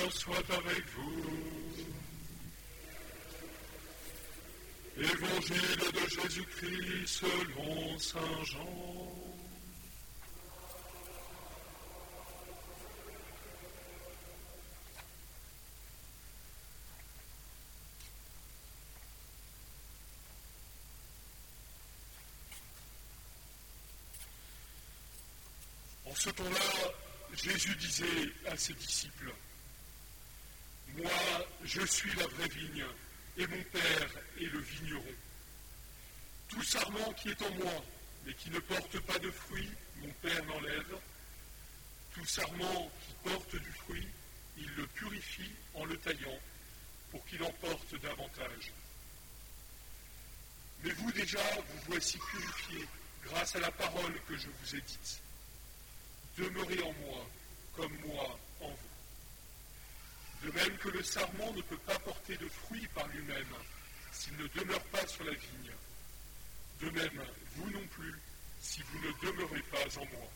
Seigneur soit avec vous. Évangile de Jésus-Christ selon saint Jean. En ce temps-là, Jésus disait à ses disciples, « Moi, je suis la vraie vigne, et mon Père est le vigneron. Tout sarment qui est en moi, mais qui ne porte pas de fruit, mon Père l'enlève. Tout sarment qui porte du fruit, il le purifie en le taillant, pour qu'il en porte davantage. Mais vous déjà, vous voici purifiés, grâce à la parole que je vous ai dite. Demeurez en moi, comme moi en vous. De même que le sarment ne peut pas porter de fruits par lui-même, s'il ne demeure pas sur la vigne. De même, vous non plus, si vous ne demeurez pas en moi.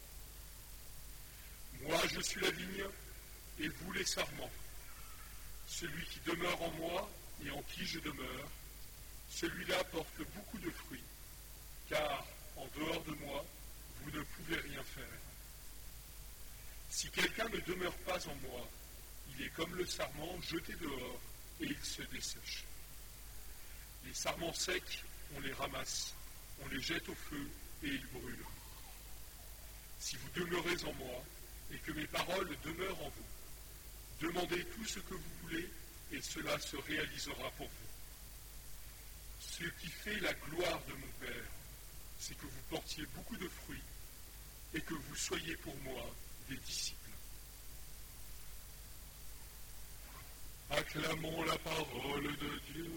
Moi, je suis la vigne, et vous les sarments. Celui qui demeure en moi, et en qui je demeure, celui-là porte beaucoup de fruits, car, en dehors de moi, vous ne pouvez rien faire. Si quelqu'un ne demeure pas en moi, il est comme le sarment jeté dehors, et il se dessèche. Les sarments secs, on les ramasse, on les jette au feu, et ils brûlent. Si vous demeurez en moi, et que mes paroles demeurent en vous, demandez tout ce que vous voulez, et cela se réalisera pour vous. Ce qui fait la gloire de mon Père, c'est que vous portiez beaucoup de fruits, et que vous soyez pour moi des disciples. Acclamons la parole de Dieu.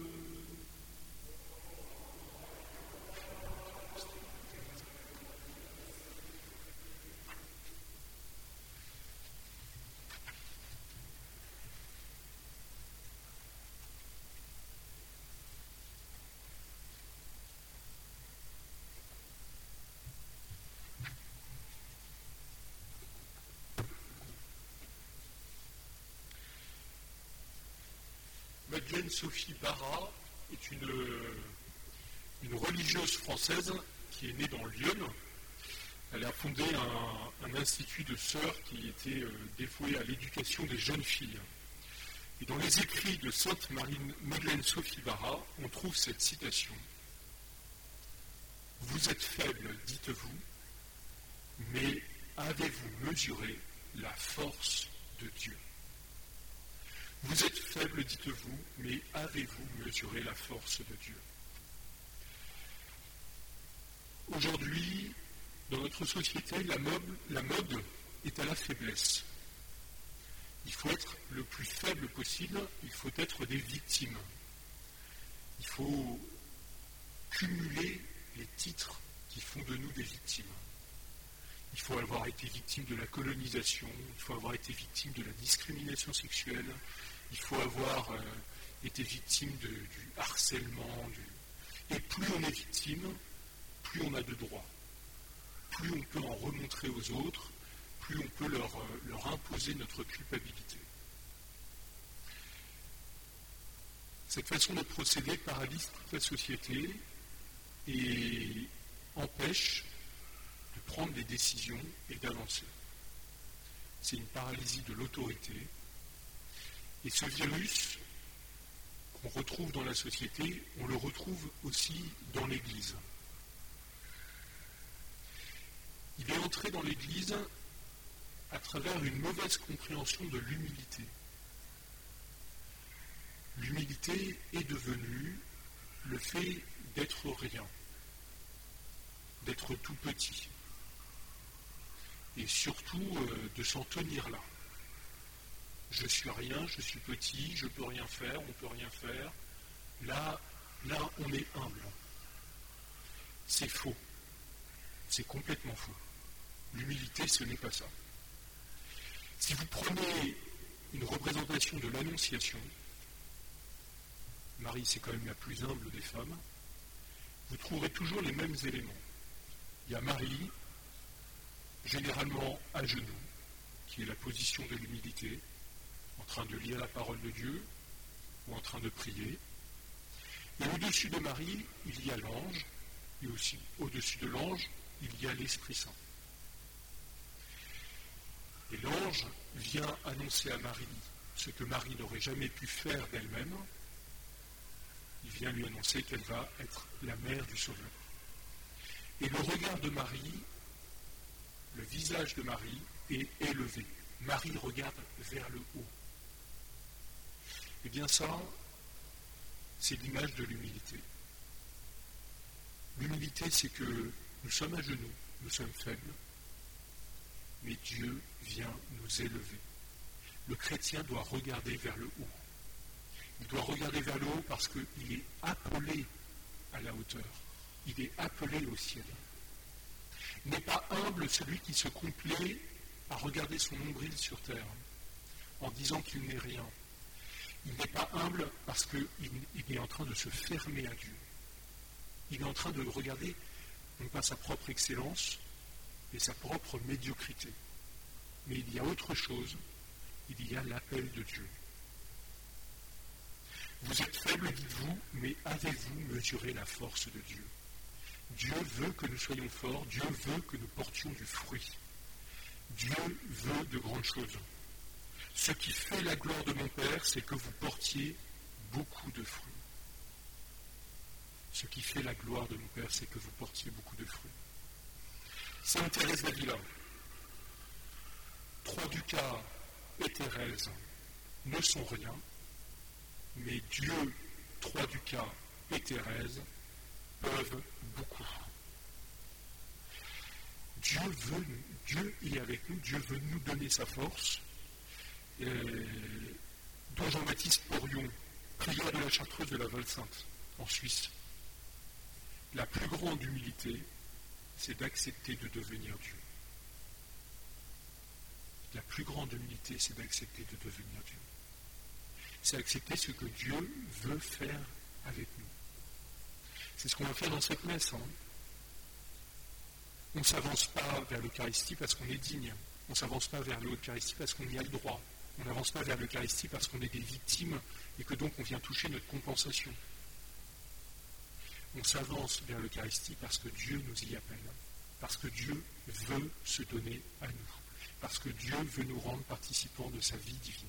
Madeleine Sophie Barra est une religieuse française qui est née dans Lyon. Elle a fondé un institut de sœurs qui était dévoué à l'éducation des jeunes filles. Et dans les écrits de sainte Madeleine Sophie Barra, on trouve cette citation. « Vous êtes faible, dites-vous, mais avez-vous mesuré la force de Dieu ?» Vous êtes faible, dites-vous, mais avez-vous mesuré la force de Dieu? Aujourd'hui, dans notre société, la mode est à la faiblesse. Il faut être le plus faible possible, il faut être des victimes. Il faut cumuler les titres qui font de nous des victimes. Il faut avoir été victime de la colonisation, il faut avoir été victime de la discrimination sexuelle, il faut avoir été victime du harcèlement. Et plus on est victime, plus on a de droits. Plus on peut en remontrer aux autres, plus on peut leur imposer notre culpabilité. Cette façon de procéder paralyse toute la société et empêche de prendre des décisions et d'avancer. C'est une paralysie de l'autorité. Et ce virus qu'on retrouve dans la société, on le retrouve aussi dans l'Église. Il est entré dans l'Église à travers une mauvaise compréhension de l'humilité. L'humilité est devenue le fait d'être rien, d'être tout petit, et surtout de s'en tenir là. Je suis rien, je suis petit, je ne peux rien faire, on ne peut rien faire. Là, on est humble. C'est faux. C'est complètement faux. L'humilité, ce n'est pas ça. Si vous prenez une représentation de l'Annonciation, Marie, c'est quand même la plus humble des femmes, vous trouverez toujours les mêmes éléments. Il y a Marie, généralement à genoux, qui est la position de l'humilité. en train de lire la parole de Dieu ou en train de prier. Et au-dessus de Marie, il y a l'ange, et aussi au-dessus de l'ange, il y a l'Esprit Saint. Et l'ange vient annoncer à Marie ce que Marie n'aurait jamais pu faire d'elle-même. Il vient lui annoncer qu'elle va être la mère du Sauveur. Et le regard de Marie, le visage de Marie est élevé. Marie regarde vers le haut. Eh bien ça, c'est l'image de l'humilité. L'humilité, c'est que nous sommes à genoux, nous sommes faibles, mais Dieu vient nous élever. Le chrétien doit regarder vers le haut. Il doit regarder vers le haut parce qu'il est appelé à la hauteur. Il est appelé au ciel. Il n'est pas humble celui qui se complaît à regarder son nombril sur terre en disant qu'il n'est rien. Il n'est pas humble parce qu'il est en train de se fermer à Dieu. Il est en train de regarder non pas sa propre excellence et sa propre médiocrité. Mais il y a autre chose, il y a l'appel de Dieu. Vous êtes faible, dites-vous, mais avez-vous mesuré la force de Dieu? Dieu veut que nous soyons forts, Dieu veut que nous portions du fruit. Dieu veut de grandes choses. Ce qui fait la gloire de mon Père, c'est que vous portiez beaucoup de fruits. Ce qui fait la gloire de mon Père, c'est que vous portiez beaucoup de fruits. Sainte Thérèse d'Avila, 3 ducats et Thérèse ne sont rien, mais Dieu, 3 ducats et Thérèse peuvent beaucoup. Dieu est avec nous, Dieu veut nous donner sa force. Don Jean-Baptiste Porion, prière de la Chartreuse de la Val-Sainte, en Suisse. La plus grande humilité, c'est d'accepter de devenir Dieu. La plus grande humilité, c'est d'accepter de devenir Dieu. C'est accepter ce que Dieu veut faire avec nous. C'est ce qu'on va faire dans cette messe. On ne s'avance pas vers l'Eucharistie parce qu'on est digne. On ne s'avance pas vers l'Eucharistie parce qu'on y a le droit. On n'avance pas vers l'Eucharistie parce qu'on est des victimes et que donc on vient toucher notre compensation. On s'avance vers l'Eucharistie parce que Dieu nous y appelle, parce que Dieu veut se donner à nous, parce que Dieu veut nous rendre participants de sa vie divine.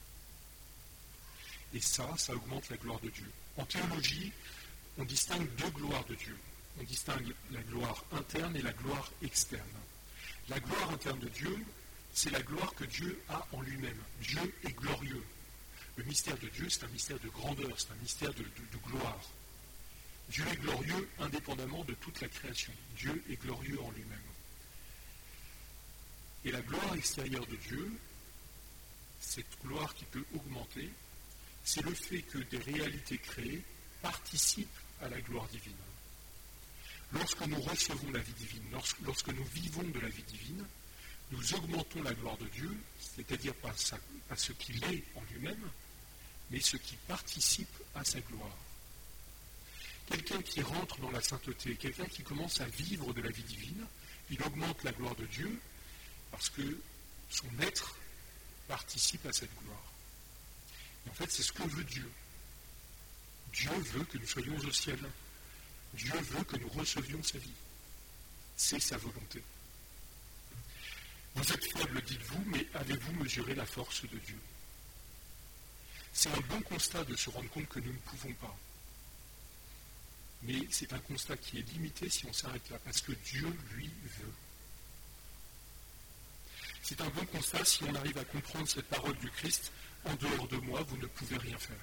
Et ça augmente la gloire de Dieu. En théologie, on distingue 2 gloires de Dieu. On distingue la gloire interne et la gloire externe. La gloire interne de Dieu, c'est la gloire que Dieu a en lui-même. Dieu est glorieux. Le mystère de Dieu, c'est un mystère de grandeur, c'est un mystère de gloire. Dieu est glorieux indépendamment de toute la création. Dieu est glorieux en lui-même. Et la gloire extérieure de Dieu, cette gloire qui peut augmenter, c'est le fait que des réalités créées participent à la gloire divine. Lorsque nous recevons la vie divine, lorsque nous vivons de la vie divine, nous augmentons la gloire de Dieu, c'est-à-dire pas ce qu'il est en lui-même, mais ce qui participe à sa gloire. Quelqu'un qui rentre dans la sainteté, quelqu'un qui commence à vivre de la vie divine, il augmente la gloire de Dieu parce que son être participe à cette gloire. Et en fait, c'est ce que veut Dieu. Dieu veut que nous soyons au ciel. Dieu veut que nous recevions sa vie. C'est sa volonté. Vous êtes faible, dites-vous, mais avez-vous mesuré la force de Dieu? C'est un bon constat de se rendre compte que nous ne pouvons pas. Mais c'est un constat qui est limité si on s'arrête là, parce que Dieu, lui, veut. C'est un bon constat si on arrive à comprendre cette parole du Christ, en dehors de moi, vous ne pouvez rien faire.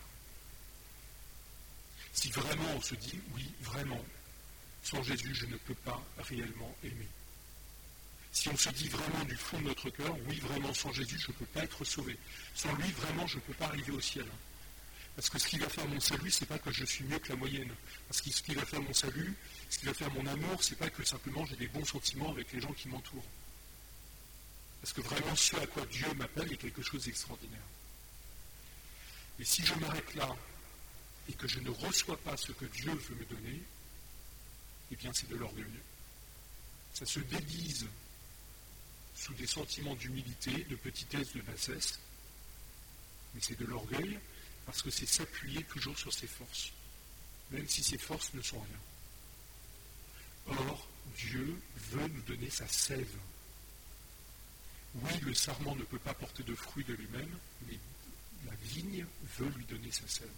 Si vraiment on se dit, oui, vraiment, sans Jésus, je ne peux pas réellement aimer. Si on se dit vraiment du fond de notre cœur, oui, vraiment, sans Jésus, je ne peux pas être sauvé. Sans lui, vraiment, je ne peux pas arriver au ciel. Parce que ce qui va faire mon salut, ce n'est pas que je suis mieux que la moyenne. Parce que ce qui va faire mon salut, ce qui va faire mon amour, ce n'est pas que simplement j'ai des bons sentiments avec les gens qui m'entourent. Parce que vraiment, ce à quoi Dieu m'appelle est quelque chose d'extraordinaire. Et si je m'arrête là, et que je ne reçois pas ce que Dieu veut me donner, eh bien c'est de l'orgueil. Ça se déguise sous des sentiments d'humilité, de petitesse, de bassesse, Mais c'est de l'orgueil parce que c'est s'appuyer toujours sur ses forces, même si ces forces ne sont rien. Or, Dieu veut nous donner sa sève. Oui, le sarment ne peut pas porter de fruits de lui-même, mais la vigne veut lui donner sa sève.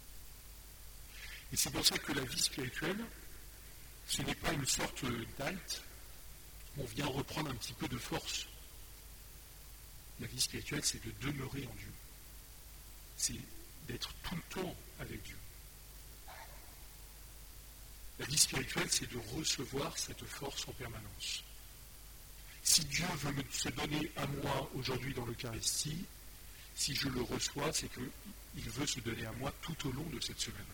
Et c'est pour ça que la vie spirituelle, ce n'est pas une sorte d'halte, on vient reprendre un petit peu de force. La vie spirituelle, c'est de demeurer en Dieu. C'est d'être tout le temps avec Dieu. La vie spirituelle, c'est de recevoir cette force en permanence. Si Dieu veut se donner à moi aujourd'hui dans l'Eucharistie, si je le reçois, c'est qu'il veut se donner à moi tout au long de cette semaine.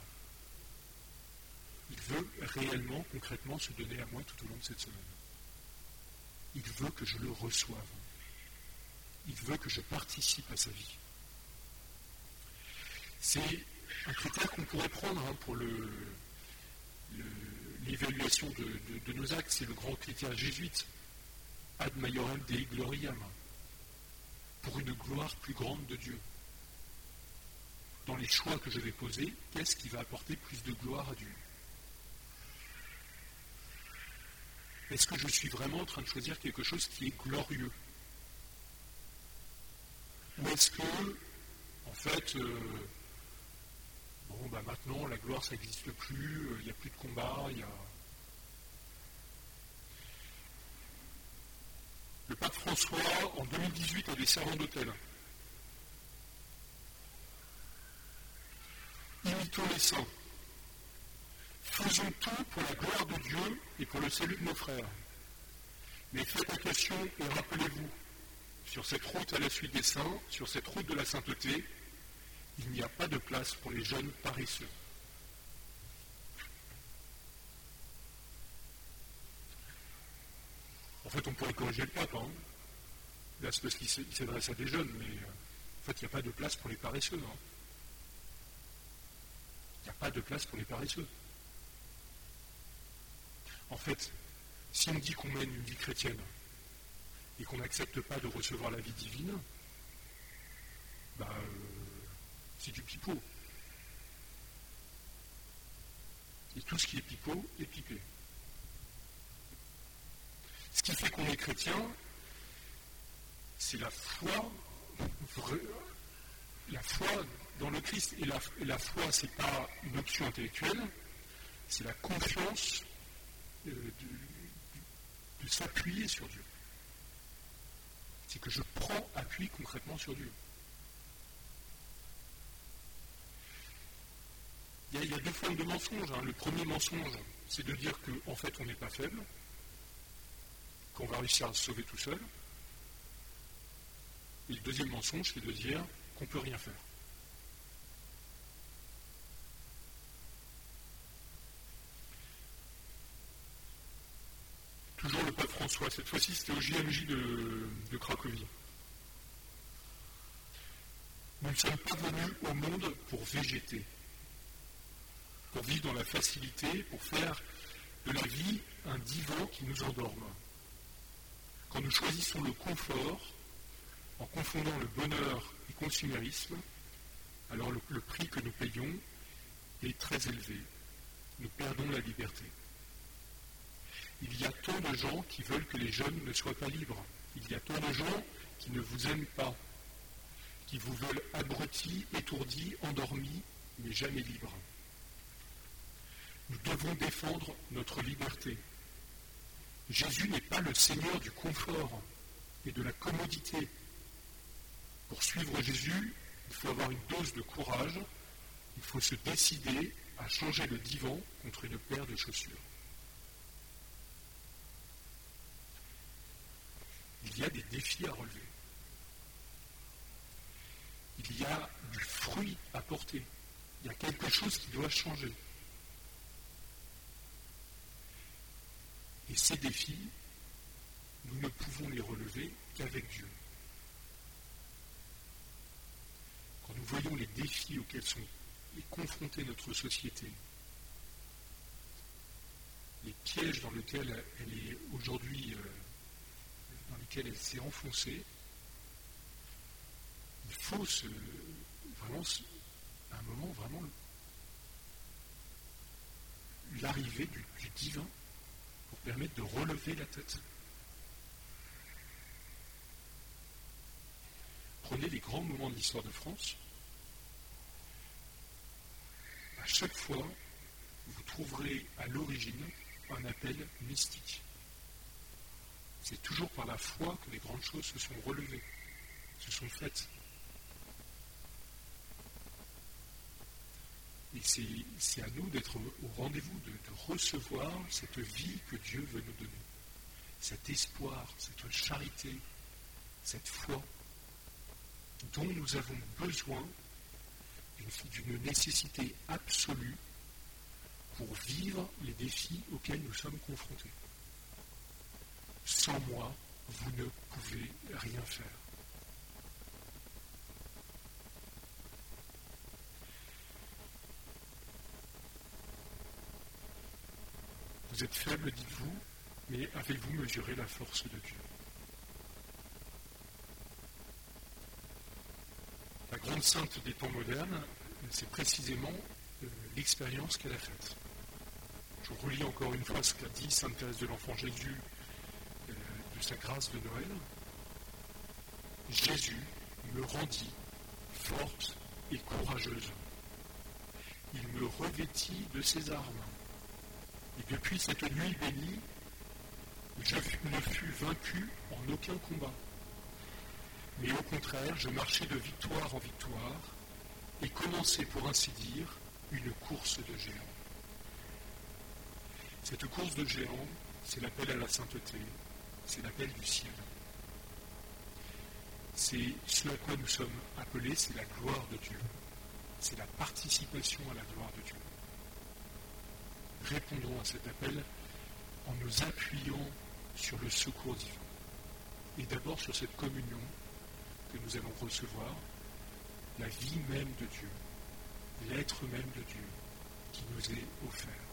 Il veut réellement, concrètement, se donner à moi tout au long de cette semaine. Il veut que je le reçoive. Il veut que je participe à sa vie. C'est un critère qu'on pourrait prendre pour l'évaluation de nos actes. C'est le grand critère jésuite. Ad maiorem Dei gloriam. Pour une gloire plus grande de Dieu. Dans les choix que je vais poser, qu'est-ce qui va apporter plus de gloire à Dieu ? Est-ce que je suis vraiment en train de choisir quelque chose qui est glorieux ? Ou est-ce que, en fait, maintenant, la gloire, ça n'existe plus, il n'y a plus de combat, Le pape François, en 2018, a des serments d'autel. Imitons les saints. Faisons tout pour la gloire de Dieu et pour le salut de nos frères. Mais faites attention et rappelez-vous, sur cette route à la suite des saints, sur cette route de la sainteté, il n'y a pas de place pour les jeunes paresseux. En fait, on pourrait corriger le pape. Là, c'est parce qu'il s'adresse à des jeunes, mais en fait, il n'y a pas de place pour les paresseux. Il n'y a pas de place pour les paresseux. En fait, si on dit qu'on mène une vie chrétienne et qu'on n'accepte pas de recevoir la vie divine, c'est du pipeau. Et tout ce qui est pipeau est pipé. Ce qui fait qu'on est chrétien, c'est la foi dans le Christ. Et la foi, ce n'est pas une option intellectuelle, c'est la confiance de s'appuyer sur Dieu. C'est que je prends appui concrètement sur Dieu. Il y a deux formes de mensonges. Le premier mensonge, c'est de dire qu'en fait, on n'est pas faible, qu'on va réussir à se sauver tout seul. Et le deuxième mensonge, c'est de dire qu'on ne peut rien faire. Toujours le pape François, cette fois-ci c'était au JMJ de Cracovie. Nous ne sommes pas venus au monde pour végéter, pour vivre dans la facilité, pour faire de la vie un divan qui nous endorme. Quand nous choisissons le confort, en confondant le bonheur et consumérisme, alors le prix que nous payons est très élevé. Nous perdons la liberté. Il y a tant de gens qui veulent que les jeunes ne soient pas libres. Il y a tant de gens qui ne vous aiment pas, qui vous veulent abrutis, étourdis, endormis, mais jamais libres. Nous devons défendre notre liberté. Jésus n'est pas le Seigneur du confort et de la commodité. Pour suivre Jésus, il faut avoir une dose de courage, il faut se décider à changer le divan contre une paire de chaussures. Il y a des défis à relever. Il y a du fruit à porter. Il y a quelque chose qui doit changer. Et ces défis, nous ne pouvons les relever qu'avec Dieu. Quand nous voyons les défis auxquels est confrontée notre société, les pièges dans lesquels elle est aujourd'hui, dans lesquels elle s'est enfoncée, il faut vraiment un moment vraiment l'arrivée du divin pour permettre de relever la tête. Prenez les grands moments de l'histoire de France. À chaque fois, vous trouverez à l'origine un appel mystique. C'est toujours par la foi que les grandes choses se sont relevées, se sont faites. Et c'est à nous d'être au rendez-vous, de recevoir cette vie que Dieu veut nous donner. Cet espoir, cette charité, cette foi dont nous avons besoin d'une nécessité absolue pour vivre les défis auxquels nous sommes confrontés. Sans moi, vous ne pouvez rien faire. Vous êtes faible, dites-vous, mais avez-vous mesuré la force de Dieu? La grande sainte des temps modernes, c'est précisément l'expérience qu'elle a faite. Je relis encore une fois ce qu'a dit sainte Thérèse de l'Enfant Jésus de sa grâce de Noël. Jésus me rendit forte et courageuse. Il me revêtit de ses armes. Et depuis cette nuit bénie, je ne fus vaincu en aucun combat. Mais au contraire, je marchais de victoire en victoire et commençais, pour ainsi dire, une course de géants. Cette course de géants, c'est l'appel à la sainteté, c'est l'appel du ciel. C'est ce à quoi nous sommes appelés, c'est la gloire de Dieu. C'est la participation à la gloire de Dieu. Répondons à cet appel en nous appuyant sur le secours divin. Et d'abord sur cette communion que nous allons recevoir, la vie même de Dieu, l'être même de Dieu qui nous est offert.